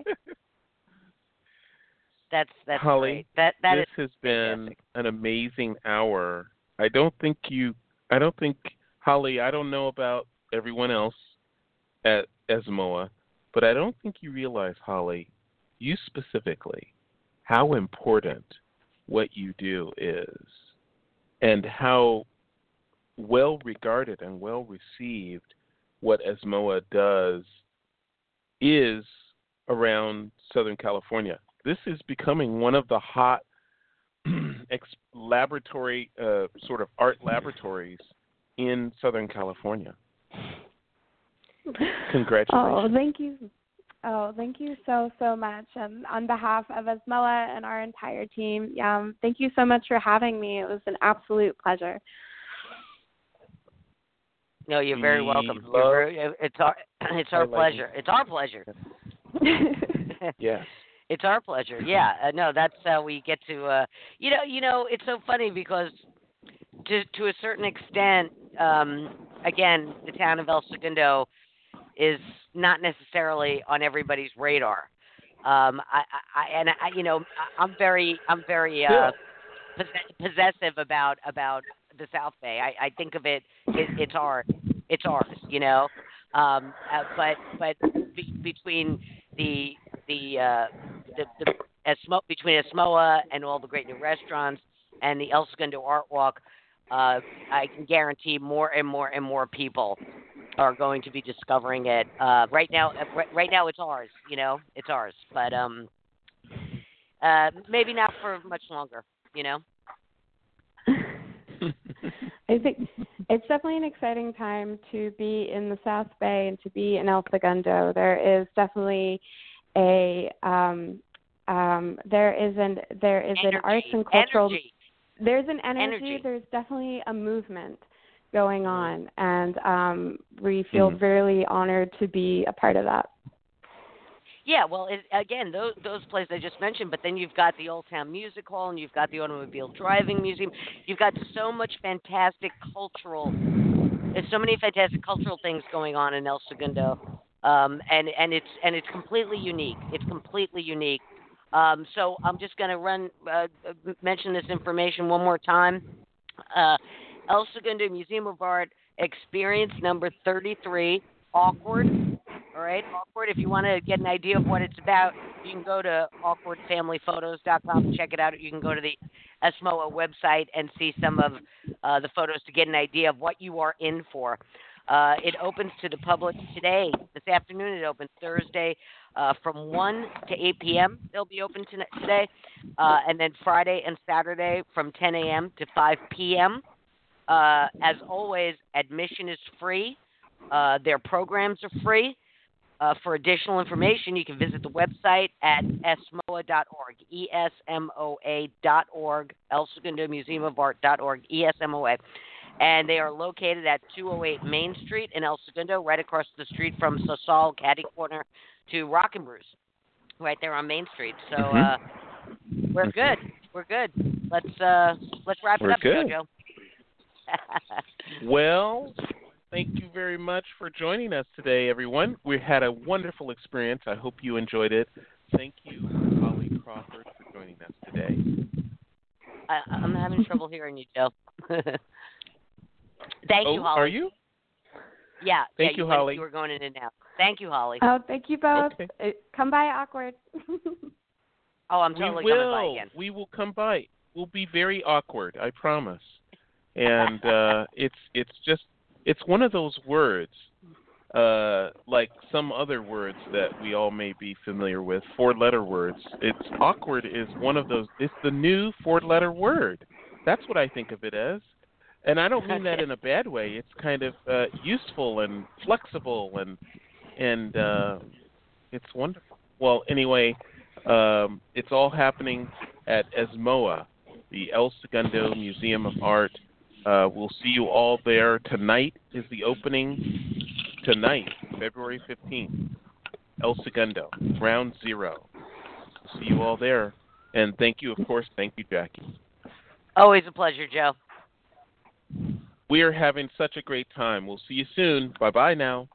That's that's Holly, great. That that this is has been fantastic. an amazing hour. I don't think you, I don't think, Holly, I don't know about everyone else at ESMOA, but I don't think you realize, Holly, you specifically, how important what you do is and how well regarded and well received what ESMOA does is around Southern California. This is becoming one of the hot ex- laboratory, uh, sort of art laboratories in Southern California. Congratulations. Oh, thank you. Oh, thank you so, so much. And on behalf of ESMOA and our entire team, um, thank you so much for having me. It was an absolute pleasure. No, you're very We welcome. love You're very, it's our it's our highlighting- pleasure. It's our pleasure. Yes. It's our pleasure. Yeah. Uh, no, that's how we get to. Uh, you know, you know, it's so funny because to to a certain extent, um, again, the town of El Segundo is not necessarily on everybody's radar. Um, I, I, and I, you know, I'm very, I'm very uh, possessive about about the South Bay. I, I think of it, it, it's ours, it's ours, you know. Um, uh, but but be, between the the uh, the, the Esmo, between Esmoa and all the great new restaurants and the El Segundo Art Walk, uh, I can guarantee more and more and more people are going to be discovering it. Uh, right now, right, right now it's ours, you know, it's ours. But um, uh, maybe not for much longer, you know. I think it's definitely an exciting time to be in the South Bay and to be in El Segundo. There is definitely a um, um, there is an there is energy. an arts and cultural. Energy. There's an energy, energy. There's definitely a movement going on, and um, we feel mm. really honored to be a part of that. Yeah, well, it, again, those those places I just mentioned, but then you've got the Old Town Music Hall, and you've got the Automobile Driving Museum. You've got so much fantastic cultural. There's so many fantastic cultural things going on in El Segundo, um, and and it's and it's completely unique. It's completely unique. Um, so I'm just going to run uh, mention this information one more time. Uh, El Segundo Museum of Art Experience number thirty-three, Awkward. All right, Awkward. If you want to get an idea of what it's about, you can go to awkward family photos dot com and check it out. You can go to the Esmoa website and see some of uh, the photos to get an idea of what you are in for. Uh, it opens to the public today, this afternoon. It opens Thursday uh, from one to eight p.m. They'll be open to, today, uh, and then Friday and Saturday from ten a.m. to five p.m. Uh, as always, admission is free. Uh, their programs are free. Uh, for additional information, you can visit the website at esmoa dot org, E S M O A dot org, El Segundo Museum of Art dot org, E S M O A. And they are located at two oh eight Main Street in El Segundo, right across the street from Sosal, Caddy Corner, to Rock and Brews, right there on Main Street. So mm-hmm. uh, we're good. We're good. Let's uh, let's wrap we're it up, good. Jojo. Well, thank you very much for joining us today, everyone. We had a wonderful experience. I hope you enjoyed it. Thank you, Holly Crawford, for joining us today. I, I'm having trouble hearing you, Joe. Thank oh, you, Holly. Are you? Yeah. Thank yeah, you, you Holly. Went, you were going in and out. Thank you, Holly. Oh, thank you both. Okay. Uh, come by, Awkward. Oh, I'm totally we will. coming by again. We will come by. We'll be very awkward, I promise. And uh, it's it's just it's one of those words, uh, like some other words that we all may be familiar with, four-letter words. It's awkward is one of those. It's the new four-letter word. That's what I think of it as. And I don't mean that in a bad way. It's kind of uh, useful and flexible, and and uh, it's wonderful. Well, anyway, um, it's all happening at ESMOA, the El Segundo Museum of Art. Uh, we'll see you all there. Tonight is the opening. Tonight, February fifteenth, El Segundo, Ground Zero. We'll see you all there. And thank you, of course. Thank you, Jackie. Always a pleasure, Joe. We are having such a great time. We'll see you soon. Bye-bye now.